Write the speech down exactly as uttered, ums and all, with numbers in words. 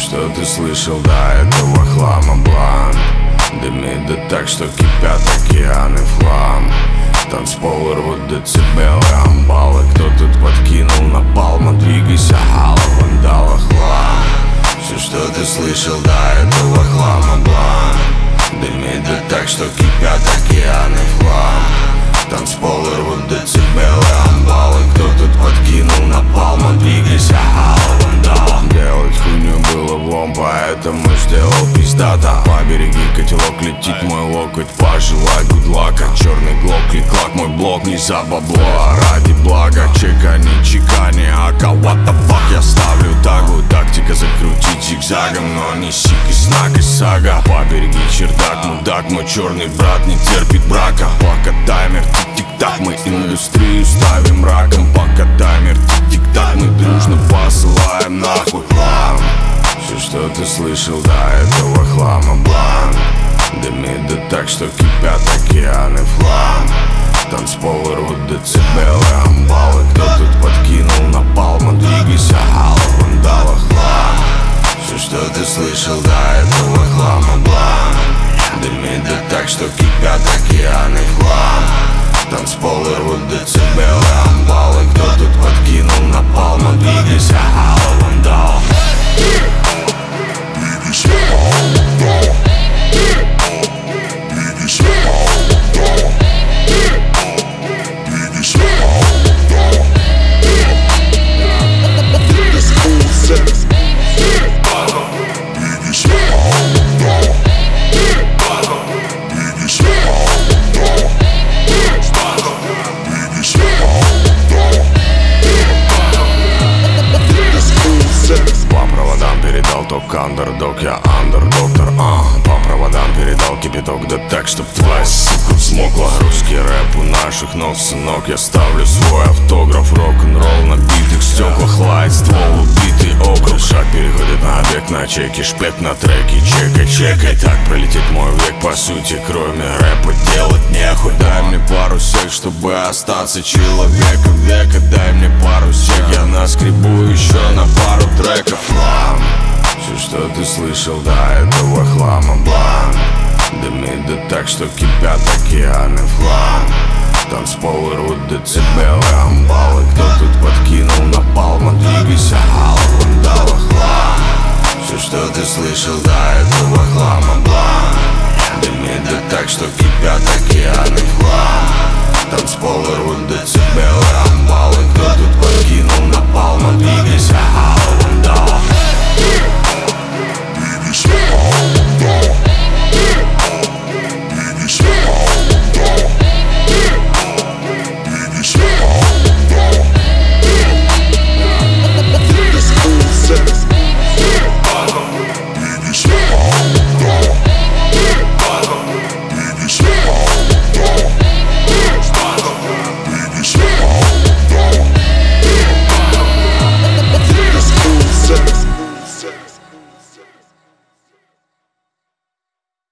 что ты слышал до этого хлама бланк? Дымит да так, что кипят океаны в хлам. Танцполы рвут децибелы, амбалы. Кто тут подкинул напалма? Двигайся, хала, вандала, хлам. Все, что ты слышал до этого хлама бланк. Дымит да так, что кипят океаны в хлам. Танцполы рвут децибелы, амбалы. Кто тут подкинул напалма? Двигайся, хала, вандала. Делать хуйню было влом, поэтому сделал пиздата. Побереги котелок, летит мой локоть, пожелай гудлака. Черный глок, клик-клак, мой блок не за бабло, а ради блага. Чекани, чекани, ака, what the fuck. Я ставлю тагу, тактика закрутить зигзагом, но не сик и снак и сага. Побереги чердак, мудак, мой черный брат не терпит брака. Пока таймер тик-тик-так, мы индустрию ставим раком. Пока таймер тик-тик-так, мы дружно посылаем нахуй хлам. Все, что ты слышал до этого хлама бланк. Дымит да так, что кипят океаны в хлам. Танцполы рвут децибелы, амбалы. Кто тут подкинул напалма? Двигайся, хала, вандала, хлам. Все, что ты слышал до этого хлама бланк. Дымит да так, что кипят океаны в хлам. Танцполы рвут децибелы, амбалы. Кто тут подкинул напалма? Двигайся, хала, вандала. Двигайся, хала, вандала. Двигайся, хала, вандала. Двигайся, хала, вандала. This cool sex. Двигайся, хала, вандала. Двигайся, хала, вандала. Двигайся, хала, вандала. This cool sex. По проводам передал ток андердог, я андердоктор, а По проводам передал кипяток, да так, чтоб твоя сука взмокла. Русский рэп у наших ног, сынок. Я ставлю свой автограф, рок-н-ролл на битых стеклах. Лайт, ствол, убитый округ. Шаг переходит на объект, на чеке, шпек на треке. Чекай, чекай, так пролетит мой век. По сути, кроме рэпа делать нехуй. Дай мне пару сек, чтобы остаться человеком века. Дай мне пару сек, я наскребу еще на пару треков. Хлам. Все, что ты слышал до этого хлама бланк. Дымит да так, что кипят океаны в хлам. Танцполы рвут децибелы, амбалы. Кто тут подкинул напалма? Двигайся, хала, вандала, хлам. Все, что ты слышал до этого хлама бланк. Дымит да так, что кипят океаны в хлам. Танцполы рвут децибелы, амбалы. Кто